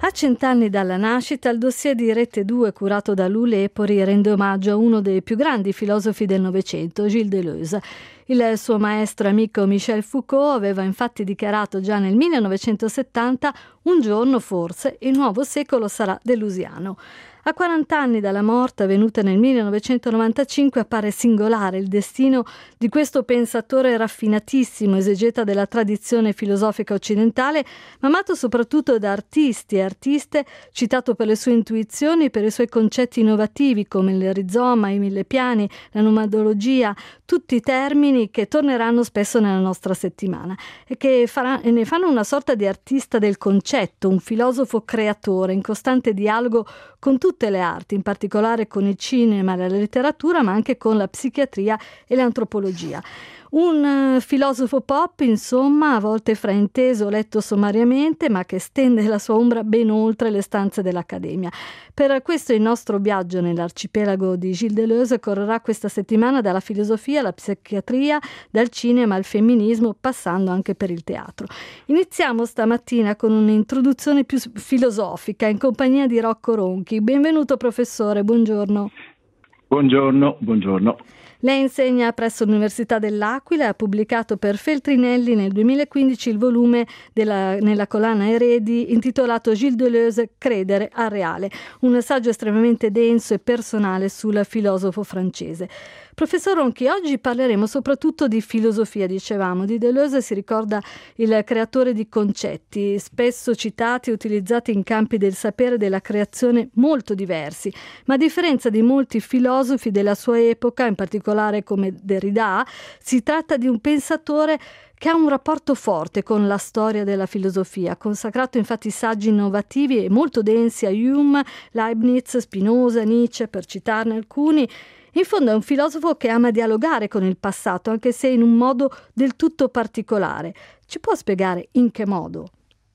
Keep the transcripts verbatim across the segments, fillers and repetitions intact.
A cent'anni dalla nascita, il dossier di Rete due curato da Lou Lepori rende omaggio a uno dei più grandi filosofi del Novecento, Gilles Deleuze. Il suo maestro amico Michel Foucault aveva infatti dichiarato già nel millenovecentosettanta: un giorno forse il nuovo secolo sarà delusiano. A quaranta anni dalla morte, avvenuta nel millenovecentonovantacinque, appare singolare il destino di questo pensatore raffinatissimo, esegeta della tradizione filosofica occidentale, ma amato soprattutto da artisti e artiste, citato per le sue intuizioni e per i suoi concetti innovativi come il rizoma, i mille piani, la nomadologia, tutti termini che torneranno spesso nella nostra settimana e che farà, e ne fanno una sorta di artista del concetto, un filosofo creatore in costante dialogo con tutte le arti, in particolare con il cinema e la letteratura, ma anche con la psichiatria e l'antropologia. Un uh, filosofo pop, insomma, a volte frainteso, letto sommariamente, ma che stende la sua ombra ben oltre le stanze dell'Accademia. Per questo il nostro viaggio nell'arcipelago di Gilles Deleuze correrà questa settimana dalla filosofia alla psichiatria, dal cinema al femminismo, passando anche per il teatro. Iniziamo stamattina con un'introduzione più filosofica in compagnia di Rocco Ronchi. Benvenuto professore, buongiorno. Buongiorno, buongiorno. Lei insegna presso l'Università dell'Aquila e ha pubblicato per Feltrinelli nel duemilaquindici il volume della, nella collana Eredi intitolato Gilles Deleuze, Credere al reale, un saggio estremamente denso e personale sul filosofo francese. Professor Ronchi, oggi parleremo soprattutto di filosofia, dicevamo. Di Deleuze si ricorda il creatore di concetti, spesso citati e utilizzati in campi del sapere e della creazione molto diversi, ma a differenza di molti filosofi della sua epoca, in particolare come Derrida, si tratta di un pensatore che ha un rapporto forte con la storia della filosofia, consacrato infatti saggi innovativi e molto densi a Hume, Leibniz, Spinoza, Nietzsche, per citarne alcuni. In fondo è un filosofo che ama dialogare con il passato, anche se in un modo del tutto particolare. Ci può spiegare in che modo?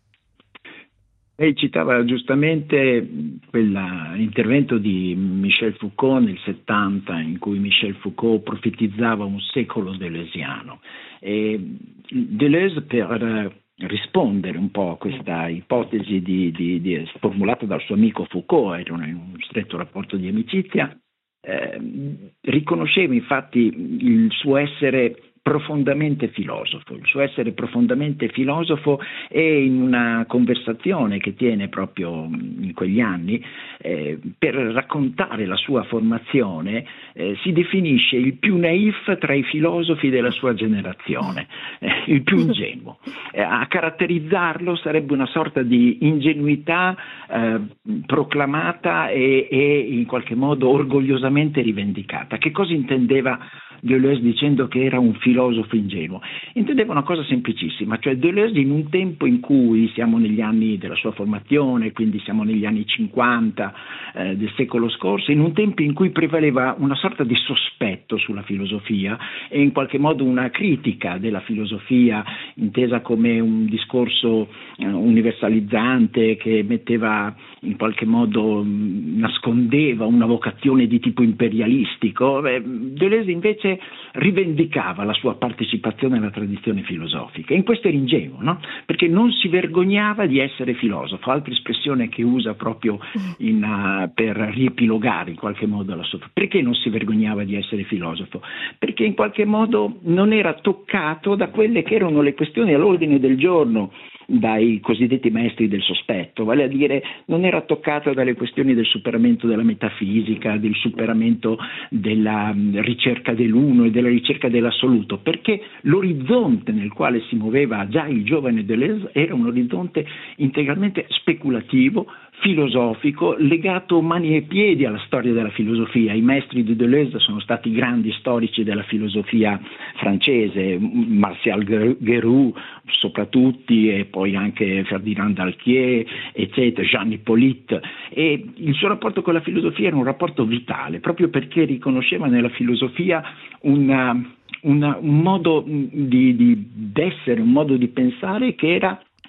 Lei citava giustamente quell'intervento di Michel Foucault nel settanta, in cui Michel Foucault profetizzava un secolo deleuziano. E Deleuze, per rispondere un po' a questa ipotesi di, di, di, formulata dal suo amico Foucault, era in un stretto rapporto di amicizia, Eh, riconosceva infatti il suo essere profondamente filosofo, il suo essere profondamente filosofo e in una conversazione che tiene proprio in quegli anni eh, per raccontare la sua formazione eh, si definisce il più naif tra i filosofi della sua generazione, eh, il più ingenuo. Eh, a caratterizzarlo sarebbe una sorta di ingenuità eh, proclamata e, e in qualche modo orgogliosamente rivendicata. Che cosa intendeva Deleuze dicendo che era un filosofo ingenuo? Intendeva una cosa semplicissima, cioè Deleuze, in un tempo in cui siamo negli anni della sua formazione, quindi siamo negli anni cinquanta eh, del secolo scorso, in un tempo in cui prevaleva una sorta di sospetto sulla filosofia e in qualche modo una critica della filosofia intesa come un discorso eh, universalizzante che metteva in qualche modo mh, nascondeva una vocazione di tipo imperialistico. Beh, Deleuze invece rivendicava la sua partecipazione alla tradizione filosofica, e in questo era ingenuo, no? Perché non si vergognava di essere filosofo, altra espressione che usa proprio in, uh, per riepilogare in qualche modo la sua. Perché non si vergognava di essere filosofo? Perché in qualche modo non era toccato da quelle che erano le questioni all'ordine del giorno dai cosiddetti maestri del sospetto, vale a dire non era toccato dalle questioni del superamento della metafisica, del superamento della ricerca dell'uno e della ricerca dell'assoluto, perché l'orizzonte nel quale si muoveva già il giovane Deleuze era un orizzonte integralmente speculativo, filosofico, legato mani e piedi alla storia della filosofia. I maestri di Deleuze sono stati grandi storici della filosofia francese, Martial Guéroult soprattutto, e poi anche Ferdinand Dalquier, eccetera, Jean Hippolyte, e il suo rapporto con la filosofia era un rapporto vitale, proprio perché riconosceva nella filosofia una, una, un modo di, di essere, un modo di pensare che era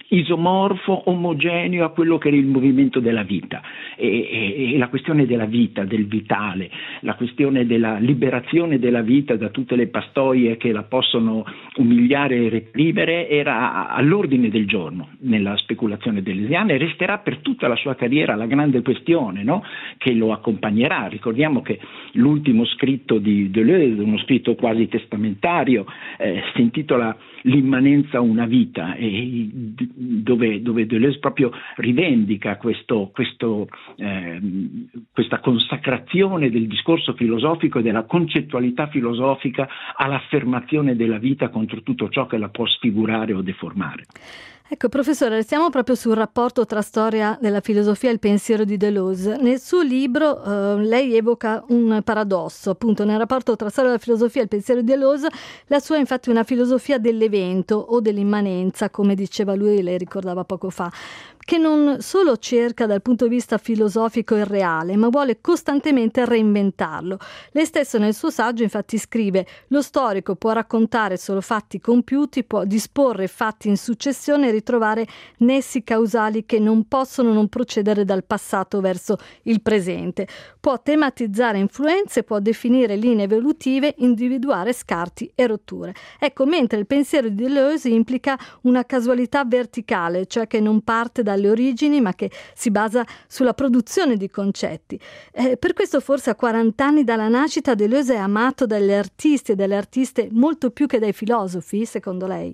isomorfo, omogeneo a quello che era il movimento della vita e, e, e la questione della vita, del vitale, la questione della liberazione della vita da tutte le pastoie che la possono umiliare e reprimere era all'ordine del giorno nella speculazione deleuziana e resterà per tutta la sua carriera la grande questione, no? Che lo accompagnerà. Ricordiamo che l'ultimo scritto di Deleuze, uno scritto quasi testamentario, eh, si intitola L'immanenza una vita, e dove, dove Deleuze proprio rivendica questo, questo, eh, questa consacrazione del discorso filosofico e della concettualità filosofica all'affermazione della vita contro tutto ciò che la può sfigurare o deformare. Ecco, professore, restiamo proprio sul rapporto tra storia della filosofia e il pensiero di Deleuze. Nel suo libro eh, lei evoca un paradosso, appunto, nel rapporto tra storia della filosofia e il pensiero di Deleuze. La sua è infatti una filosofia dell'evento o dell'immanenza, come diceva lui, lei ricordava poco fa, che non solo cerca dal punto di vista filosofico il reale, ma vuole costantemente reinventarlo. Lei stesso nel suo saggio infatti scrive: lo storico può raccontare solo fatti compiuti, può disporre fatti in successione e ritrovare nessi causali che non possono non procedere dal passato verso il presente. Può tematizzare influenze, può definire linee evolutive, individuare scarti e rotture. Ecco, mentre il pensiero di Deleuze implica una casualità verticale, cioè che non parte dalle origini ma che si basa sulla produzione di concetti. Eh, per questo forse a quaranta anni dalla nascita Deleuze è amato dagli artisti e dalle artiste molto più che dai filosofi, secondo lei?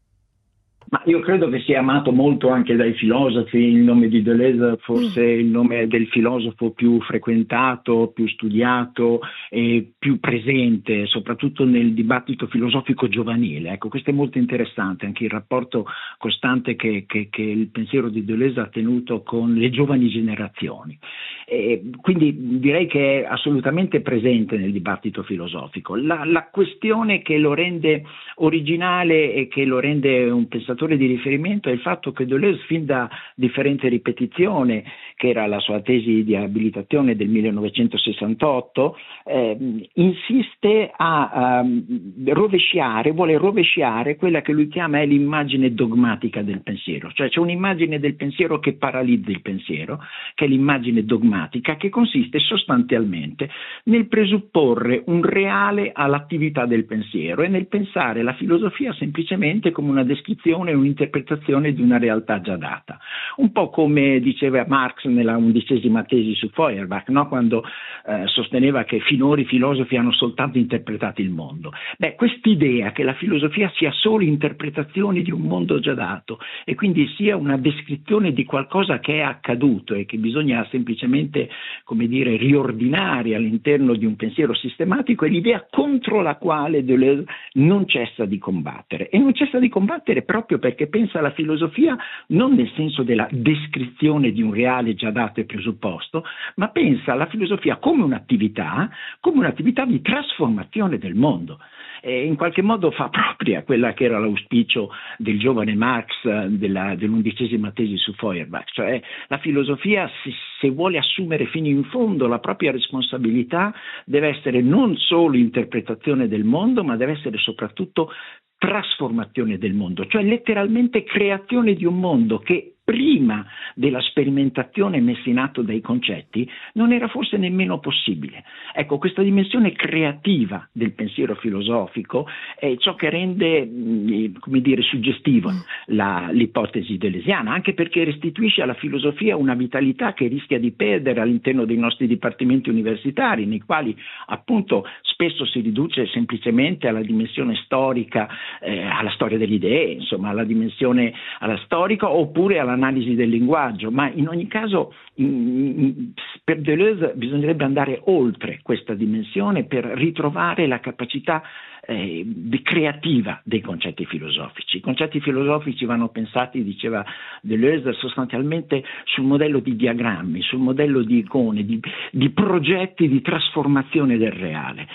Ma io credo che sia amato molto anche dai filosofi. Il nome di Deleuze forse è il nome del filosofo più frequentato, più studiato e più presente, soprattutto nel dibattito filosofico giovanile. Ecco, questo è molto interessante, anche il rapporto costante che, che, che il pensiero di Deleuze ha tenuto con le giovani generazioni. E quindi direi che è assolutamente presente nel dibattito filosofico. La, la questione che lo rende originale e che lo rende un pensatore di riferimento è il fatto che Deleuze, fin da differente ripetizione, che era la sua tesi di abilitazione del millenovecentosessantotto, eh, insiste a um, rovesciare, vuole rovesciare quella che lui chiama è l'immagine dogmatica del pensiero, cioè c'è un'immagine del pensiero che paralizza il pensiero, che è l'immagine dogmatica, che consiste sostanzialmente nel presupporre un reale all'attività del pensiero e nel pensare la filosofia semplicemente come una descrizione e un'interpretazione di una realtà già data. Un po' come diceva Marx nella undicesima tesi su Feuerbach, no? Quando eh, sosteneva che finora i filosofi hanno soltanto interpretato il mondo. Beh, quest'idea che la filosofia sia solo interpretazione di un mondo già dato e quindi sia una descrizione di qualcosa che è accaduto e che bisogna semplicemente, come dire, riordinare all'interno di un pensiero sistematico, è l'idea contro la quale Deleuze non cessa di combattere. E non cessa di combattere proprio perché pensa alla filosofia non nel senso della descrizione di un reale già dato e presupposto, ma pensa alla filosofia come un'attività, come un'attività di trasformazione del mondo. E in qualche modo fa propria quella che era l'auspicio del giovane Marx della, dell'undicesima tesi su Feuerbach, cioè la filosofia, se, se vuole assumere fino in fondo la propria responsabilità, deve essere non solo interpretazione del mondo, ma deve essere soprattutto trasformazione del mondo, cioè letteralmente creazione di un mondo che prima della sperimentazione messa in atto dai concetti non era forse nemmeno possibile. Ecco, questa dimensione creativa del pensiero filosofico è ciò che rende, come dire, suggestiva la, l'ipotesi deleuziana, anche perché restituisce alla filosofia una vitalità che rischia di perdere all'interno dei nostri dipartimenti universitari, nei quali appunto spesso si riduce semplicemente alla dimensione storica, eh, alla storia delle idee, insomma alla dimensione alla storica oppure alla analisi del linguaggio, ma in ogni caso in, in, per Deleuze bisognerebbe andare oltre questa dimensione per ritrovare la capacità eh, di creativa dei concetti filosofici. I concetti filosofici vanno pensati, diceva Deleuze, sostanzialmente sul modello di diagrammi, sul modello di icone, di, di progetti di trasformazione del reale.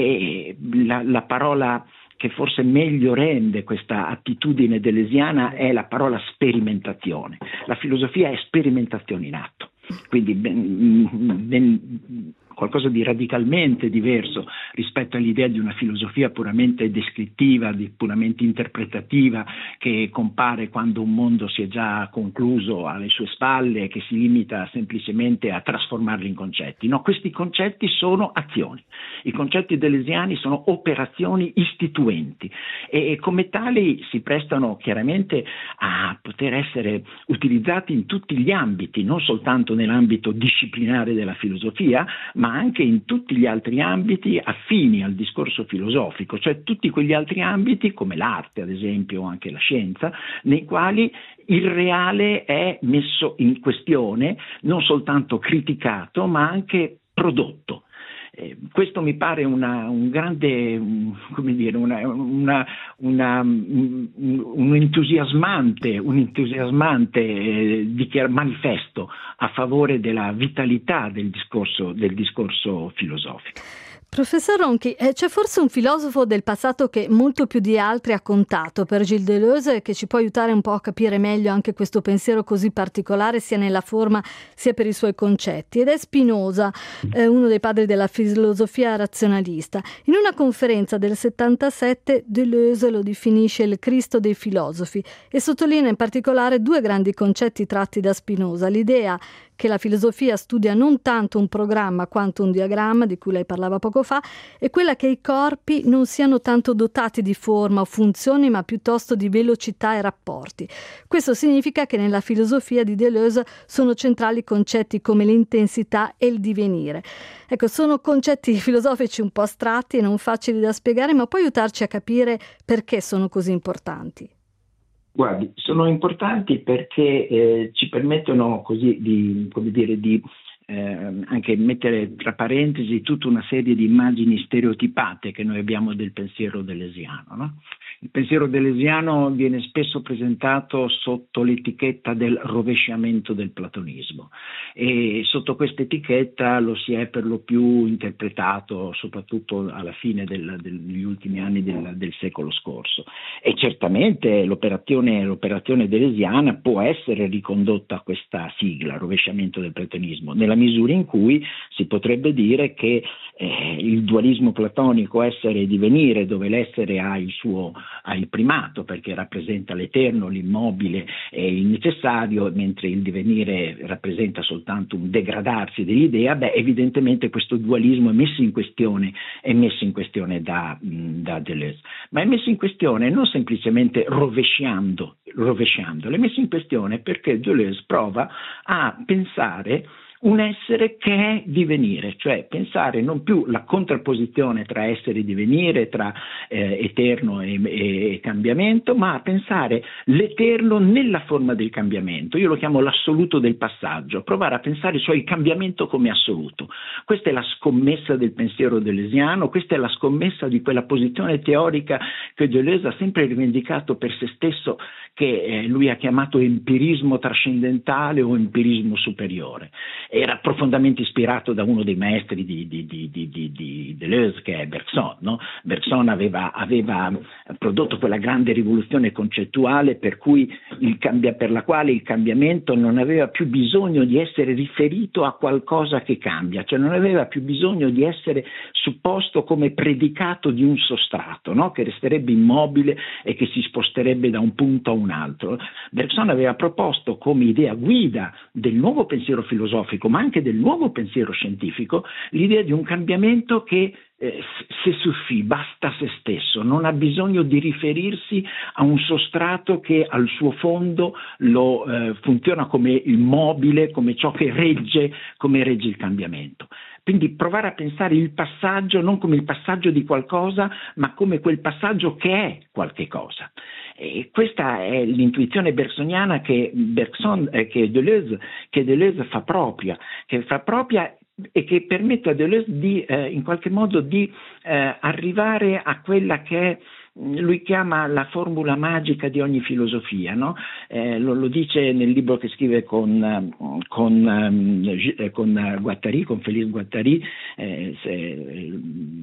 E la, la parola che forse meglio rende questa attitudine deleuziana è la parola sperimentazione. La filosofia è sperimentazione in atto, quindi ben, ben, qualcosa di radicalmente diverso rispetto all'idea di una filosofia puramente descrittiva, di, puramente interpretativa, che compare quando un mondo si è già concluso alle sue spalle e che si limita semplicemente a trasformarli in concetti. No, questi concetti sono azioni. I concetti deleuziani sono operazioni istituenti e, e come tali si prestano chiaramente a poter essere utilizzati in tutti gli ambiti, non soltanto nell'ambito disciplinare della filosofia, ma anche in tutti gli altri ambiti affini al discorso filosofico, cioè tutti quegli altri ambiti come l'arte, ad esempio, o anche la scienza, nei quali il reale è messo in questione, non soltanto criticato, ma anche prodotto. Eh, questo mi pare una, un grande, um, come dire, una, una, una, un, un entusiasmante, un entusiasmante eh, dichiar- manifesto a favore della vitalità del discorso, del discorso filosofico. Professor Ronchi, eh, c'è forse un filosofo del passato che molto più di altri ha contato per Gilles Deleuze, che ci può aiutare un po' a capire meglio anche questo pensiero così particolare sia nella forma sia per i suoi concetti, ed è Spinoza, eh, uno dei padri della filosofia razionalista. In una conferenza del settantasette Deleuze lo definisce il Cristo dei filosofi e sottolinea in particolare due grandi concetti tratti da Spinoza: l'idea che la filosofia studia non tanto un programma quanto un diagramma, di cui lei parlava poco fa, e quella che i corpi non siano tanto dotati di forma o funzioni, ma piuttosto di velocità e rapporti. Questo significa che nella filosofia di Deleuze sono centrali concetti come l'intensità e il divenire. Ecco, sono concetti filosofici un po' astratti e non facili da spiegare, ma può aiutarci a capire perché sono così importanti. Guardi, sono importanti perché eh, ci permettono così di, come dire, di eh, anche mettere tra parentesi tutta una serie di immagini stereotipate che noi abbiamo del pensiero deleuziano, no? Il pensiero deleuziano viene spesso presentato sotto l'etichetta del rovesciamento del platonismo e sotto questa etichetta lo si è per lo più interpretato soprattutto alla fine del, degli ultimi anni del, del secolo scorso, e certamente l'operazione, l'operazione deleuziana può essere ricondotta a questa sigla, rovesciamento del platonismo, nella misura in cui si potrebbe dire che eh, il dualismo platonico essere e divenire, dove l'essere ha il suo ha il primato perché rappresenta l'eterno, l'immobile e il necessario, mentre il divenire rappresenta soltanto un degradarsi dell'idea, beh, evidentemente questo dualismo è messo in questione, è messo in questione da, da Deleuze, ma è messo in questione non semplicemente rovesciando, rovesciandolo, è messo in questione perché Deleuze prova a pensare un essere che è divenire, cioè pensare non più la contrapposizione tra essere e divenire, tra eh, eterno e, e, e cambiamento, ma a pensare l'eterno nella forma del cambiamento. Io lo chiamo l'assoluto del passaggio, provare a pensare cioè il cambiamento come assoluto. Questa è la scommessa del pensiero deleuziano, questa è la scommessa di quella posizione teorica che Deleuze ha sempre rivendicato per se stesso, che eh, lui ha chiamato empirismo trascendentale o empirismo superiore. Era profondamente ispirato da uno dei maestri di, di, di, di, di, di Deleuze, che è Bergson, no? Bergson aveva, aveva prodotto quella grande rivoluzione concettuale per, cui il cambia, per la quale il cambiamento non aveva più bisogno di essere riferito a qualcosa che cambia, cioè non aveva più bisogno di essere supposto come predicato di un sostrato, no? Che resterebbe immobile e che si sposterebbe da un punto a un altro. Bergson aveva proposto come idea guida del nuovo pensiero filosofico, ma anche del nuovo pensiero scientifico, l'idea di un cambiamento che eh, se suffì, basta a se stesso, non ha bisogno di riferirsi a un sostrato che al suo fondo lo eh, funziona come immobile, come ciò che regge, come regge il cambiamento. Quindi provare a pensare il passaggio non come il passaggio di qualcosa, ma come quel passaggio che è qualche cosa. E questa è l'intuizione bergsoniana che, Bergson, eh, che, Deleuze, che Deleuze fa propria, che fa propria e che permette a Deleuze di, eh, in qualche modo, di eh, arrivare a quella che è, lui chiama la formula magica di ogni filosofia, no? Eh, lo, lo dice nel libro che scrive con, con, um, con Guattari, con Félix Guattari, eh, se,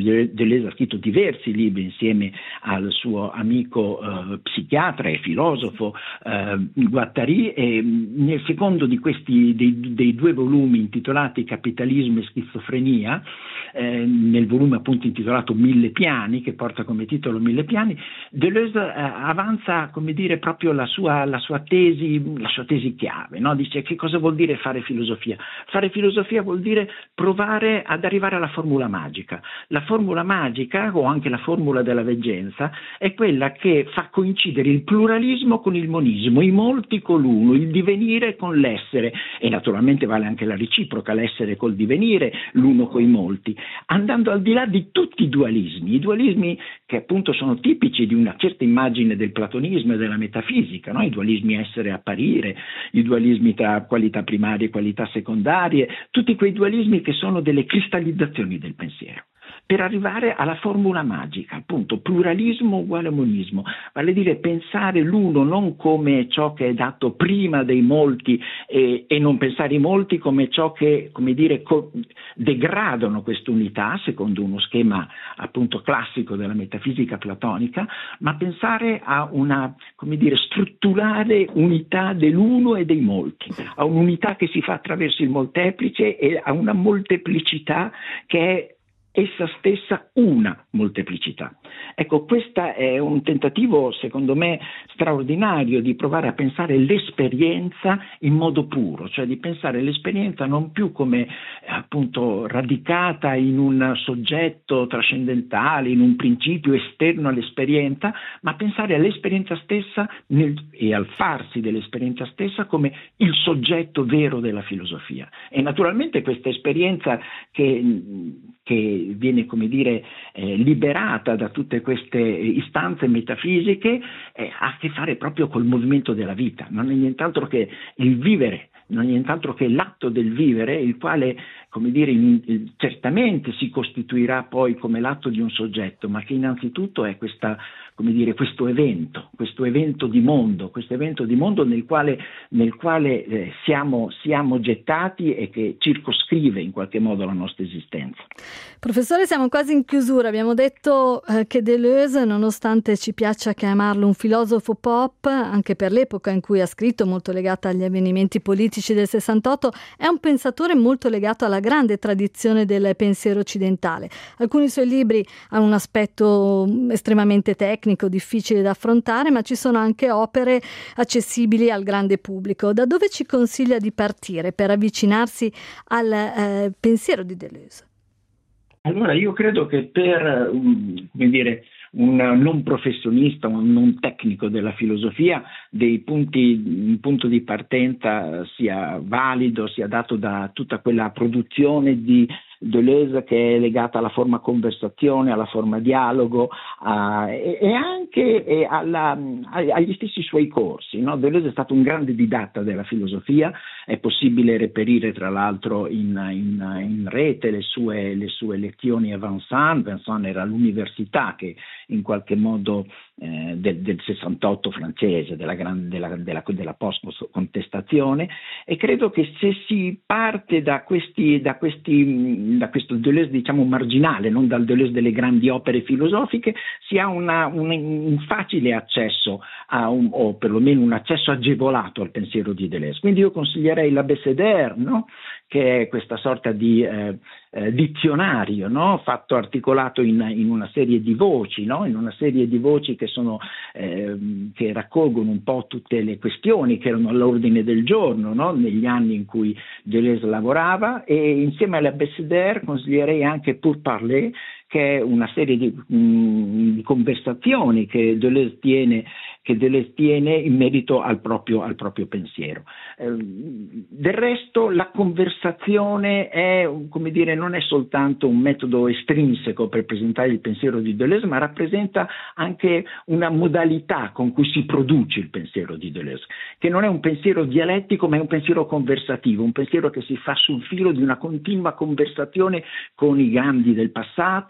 Deleuze ha scritto diversi libri insieme al suo amico eh, psichiatra e filosofo eh, Guattari, e nel secondo di questi dei, dei due volumi intitolati Capitalismo e schizofrenia, eh, nel volume appunto intitolato Mille piani, che porta come titolo Mille piani, Deleuze eh, avanza, come dire, proprio la sua, la sua tesi, la sua tesi chiave, no? Dice: che cosa vuol dire fare filosofia? Fare filosofia vuol dire provare ad arrivare alla formula magica. La formula magica, o anche la formula della veggenza, è quella che fa coincidere il pluralismo con il monismo, i molti con l'uno, il divenire con l'essere, e naturalmente vale anche la reciproca, l'essere col divenire, l'uno coi molti, andando al di là di tutti i dualismi, i dualismi che appunto sono tipici di una certa immagine del platonismo e della metafisica, no? I dualismi essere e apparire, i dualismi tra qualità primarie e qualità secondarie, tutti quei dualismi che sono delle cristallizzazioni del pensiero, per arrivare alla formula magica, appunto pluralismo uguale monismo, vale a dire pensare l'uno non come ciò che è dato prima dei molti e, e non pensare i molti come ciò che, come dire, co- degradano quest'unità secondo uno schema appunto classico della metafisica platonica, ma pensare a una, come dire, strutturale unità dell'uno e dei molti, a un'unità che si fa attraverso il molteplice e a una molteplicità che è essa stessa una molteplicità. Ecco, questo è un tentativo, secondo me, straordinario di provare a pensare l'esperienza in modo puro, cioè di pensare l'esperienza non più come appunto radicata in un soggetto trascendentale, in un principio esterno all'esperienza, ma pensare all'esperienza stessa nel, e al farsi dell'esperienza stessa come il soggetto vero della filosofia. E naturalmente questa esperienza che, che viene, come dire, eh, liberata da tutte queste istanze metafisiche, eh, ha a che fare proprio col movimento della vita, non è nient'altro che il vivere, non è nient'altro che l'atto del vivere, il quale, come dire, in, in, certamente si costituirà poi come l'atto di un soggetto, ma che innanzitutto è questa, come dire, questo evento, questo evento di mondo, questo evento di mondo nel quale, nel quale eh, siamo, siamo gettati e che circoscrive in qualche modo la nostra esistenza. Professore, siamo quasi in chiusura. Abbiamo detto eh, che Deleuze, nonostante ci piaccia chiamarlo un filosofo pop, anche per l'epoca in cui ha scritto, molto legata agli avvenimenti politici del sessantotto, è un pensatore molto legato alla grande tradizione del pensiero occidentale. Alcuni suoi libri hanno un aspetto estremamente tecnico, difficile da affrontare, ma ci sono anche opere accessibili al grande pubblico. Da dove ci consiglia di partire per avvicinarsi al eh, pensiero di Deleuze? Allora, io credo che per, um, come dire, un non professionista, un non tecnico della filosofia, dei punti, un punto di partenza sia valido, sia dato da tutta quella produzione di Deleuze che è legata alla forma conversazione, alla forma dialogo a, e, e anche e alla, agli stessi suoi corsi, no? Deleuze è stato un grande didatta della filosofia, è possibile reperire tra l'altro in, in, in rete le sue, le sue lezioni a Vincennes. Vincennes era l'università che in qualche modo eh, del, del sessantotto francese, della, grande, della, della, della post-contestazione, e credo che se si parte da questi, da questi da questo Deleuze, diciamo, marginale, non dal Deleuze delle grandi opere filosofiche, si ha una, un, un facile accesso a un, o perlomeno un accesso agevolato al pensiero di Deleuze. Quindi io consiglierei l'Abecédaire, no? Che è questa sorta di eh, eh, dizionario, no? Fatto articolato in, in una serie di voci, no? In una serie di voci che sono eh, che raccolgono un po' tutte le questioni che erano all'ordine del giorno, no? Negli anni in cui Deleuze lavorava, e insieme all'Abecédaire consiglierei anche Pour parler, che è una serie di, mh, di conversazioni che Deleuze tiene che Deleuze tiene in merito al proprio, al proprio pensiero. Eh, del resto la conversazione è, come dire, non è soltanto un metodo estrinseco per presentare il pensiero di Deleuze, ma rappresenta anche una modalità con cui si produce il pensiero di Deleuze, che non è un pensiero dialettico, ma è un pensiero conversativo, un pensiero che si fa sul filo di una continua conversazione con i grandi del passato,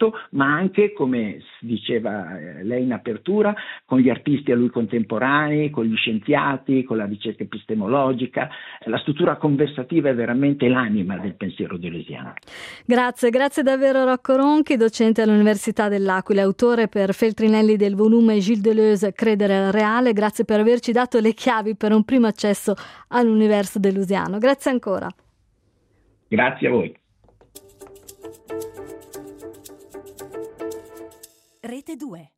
insegnamento, ma anche, come diceva eh, lei in apertura, con gli artisti a lui contemporanei, con gli scienziati, con la ricerca epistemologica. La struttura conversativa è veramente l'anima del pensiero deleuziano. Grazie, grazie davvero Rocco Ronchi, docente all'Università dell'Aquila, autore per Feltrinelli del volume Gilles Deleuze, Credere al reale. Grazie per averci dato le chiavi per un primo accesso all'universo deleuziano. Grazie ancora. Grazie a voi. Rete due.